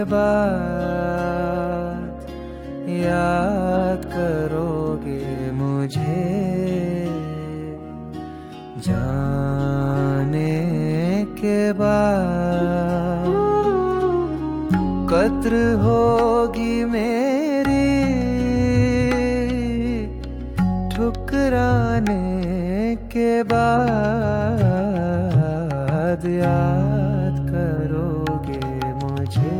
बाद याद करोगे मुझे, जाने के बाद कद्र होगी मेरी ठुकराने के बाद, याद करोगे मुझे,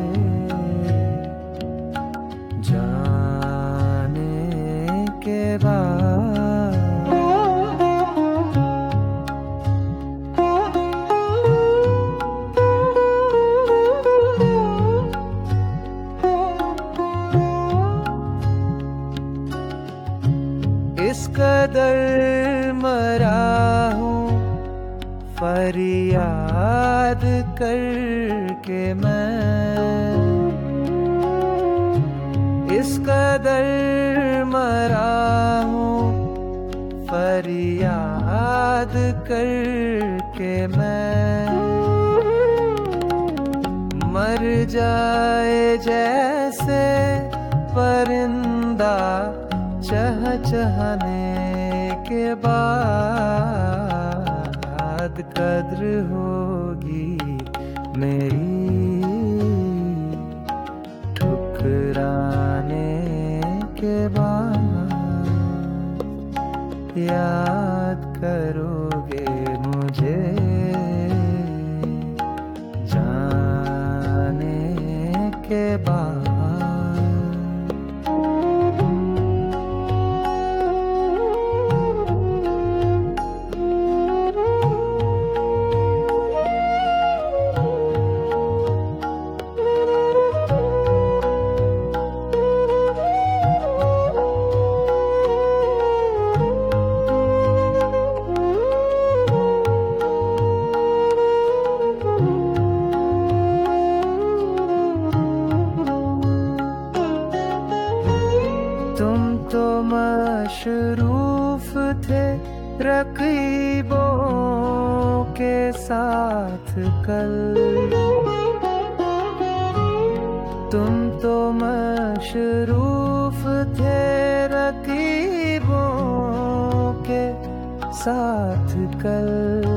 जाने के बाद। इस कदर मरा हूँ फरियाद करके मैं, इस कदर मरा हूँ फरियाद करके मैं, मर जाए जैसे परिंदा चहचहाने के बाद, कद्र होगी मेरी ठुकराने के बाद, याद करोगे मुझे, जाने के बाद। तुम तो मशरूफ थे रकीबों के साथ कल, तुम तो मशरूफ थे रकीबों के साथ कल,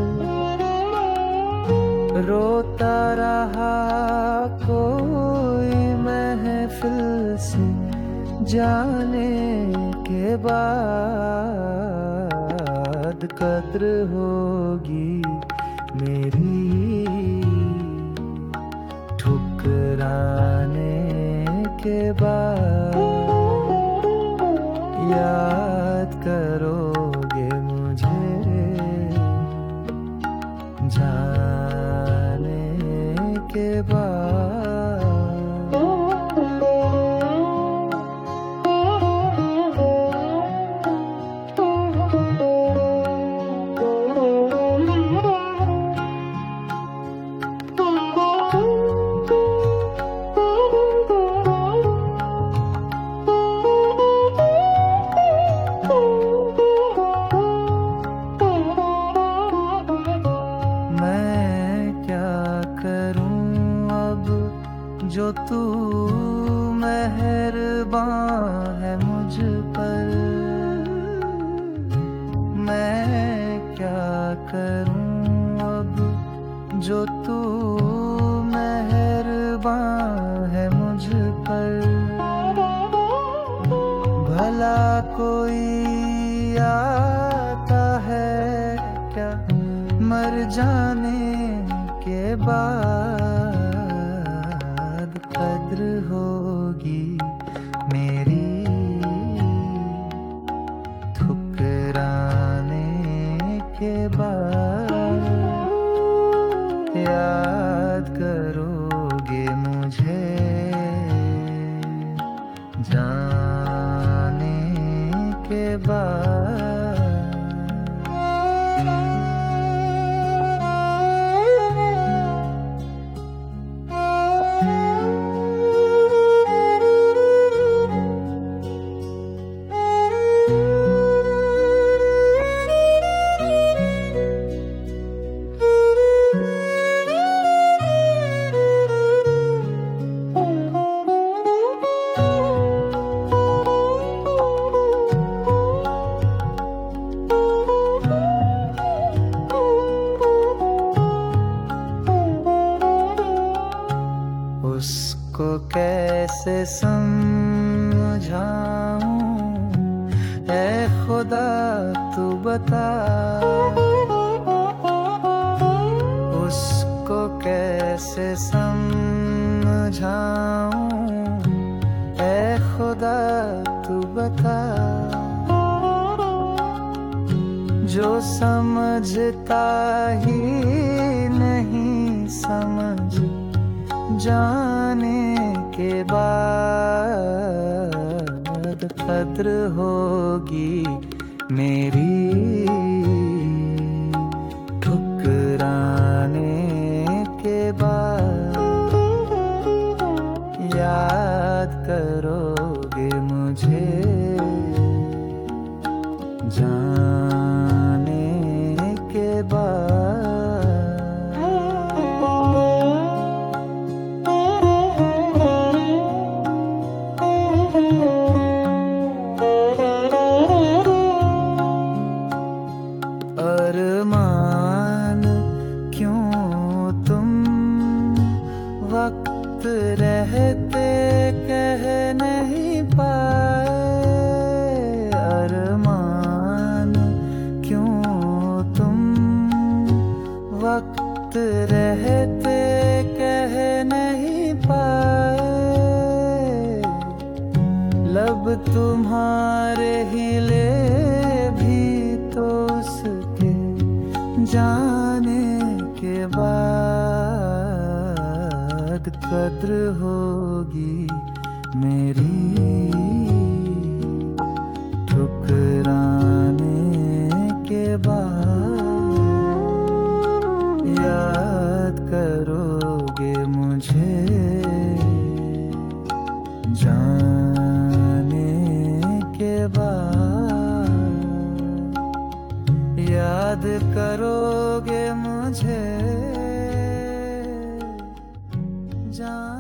रोता रहा कोई महफिल से जाने के बाद, कद्र होगी मेरी ठुकराने के बाद, याद करोगे मुझे, जाने के बाद। जो तू मेहरबान है मुझ पर, मैं क्या करूं अब जो तू मेहरबान है मुझ पर, भला कोई आता है क्या मर जाने के बाद, कद्र होगी मेरी ठुकराने के बाद, याद करोगे मुझे, जाने के बाद। उसको कैसे समझाऊं, ऐ खुदा तू बता। उसको कैसे समझाऊं, ऐ खुदा तू बता। जो समझता ही नहीं समझ जाने के बाद कद्र होगी मेरी ठुकराने के बाद। याद करोगे मुझे जाने के बाद। अरमान क्यों तुम वक्त रहते कह नहीं पाए। अरमान क्यों तुम वक्त रहते कह नहीं पाए। लब तुम्हारे हिले भी तो उसके जाने के बाद कद्र होगी मेरी ठुकराने के बाद। याद करोगे मुझे जाने के बाद। याद करोगे मुझे जाने